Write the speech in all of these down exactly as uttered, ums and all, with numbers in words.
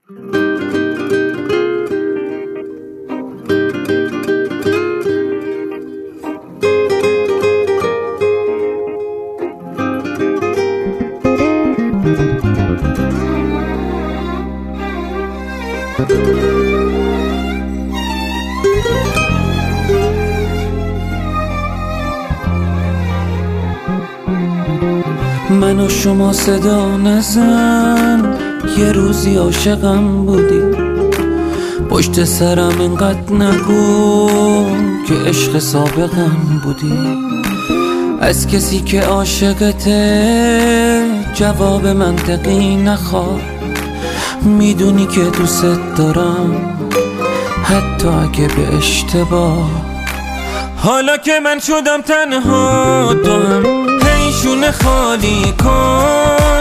من و شما صدا نزن، یه روزی عاشقم بودی. پشت سرم اینقدر نگو که عشق سابقم بودی. از کسی که عاشقته جواب منطقی نخواه. میدونی که دوست دارم حتی اگه به اشتباه. حالا که من شدم تنها تو هم هیشون خالی کن.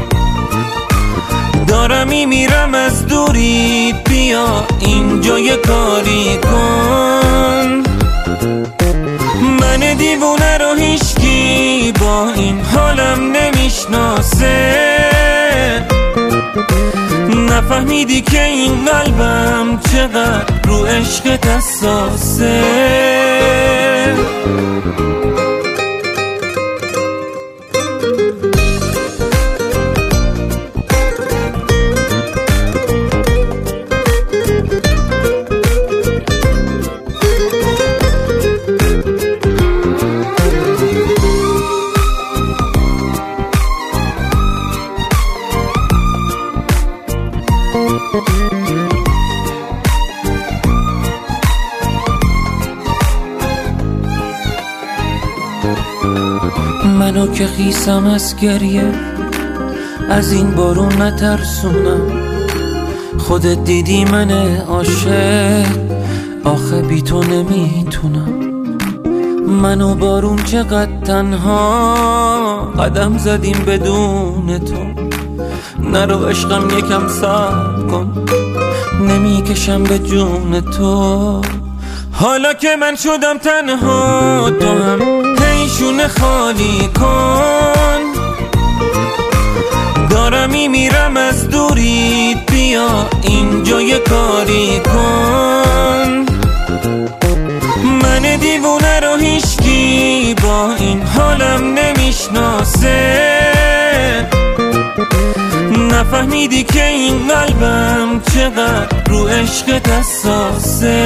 دارم میمیرم از دوری، بیا اینجا یه کاری کن. من دیوونه رو هیچکی با این حالم نمیشناسه. نفهمیدی که این قلبم چقدر رو عشقت حساسه. منو که خیسم از گریه، از این بارون نترسونم. خودت دیدی من عاشق، آخه بی تو نمیتونم. منو بارون چقدر تنها قدم زدیم بدون تو. نرو عشقم یکم صبر کن، نمیکشم به جون تو. حالا که من شدم تنها تو هم هیشون خالی کن. دارم میمیرم از دوری، بیا اینجا یه کاری کن. من دیوونه رو هیچکی با این حالم نمیشناسه. نفهمیدی که این قلبم چقدر رو عشقت حساسه.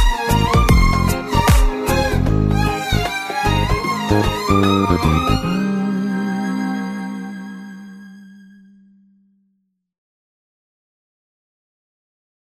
Thank you.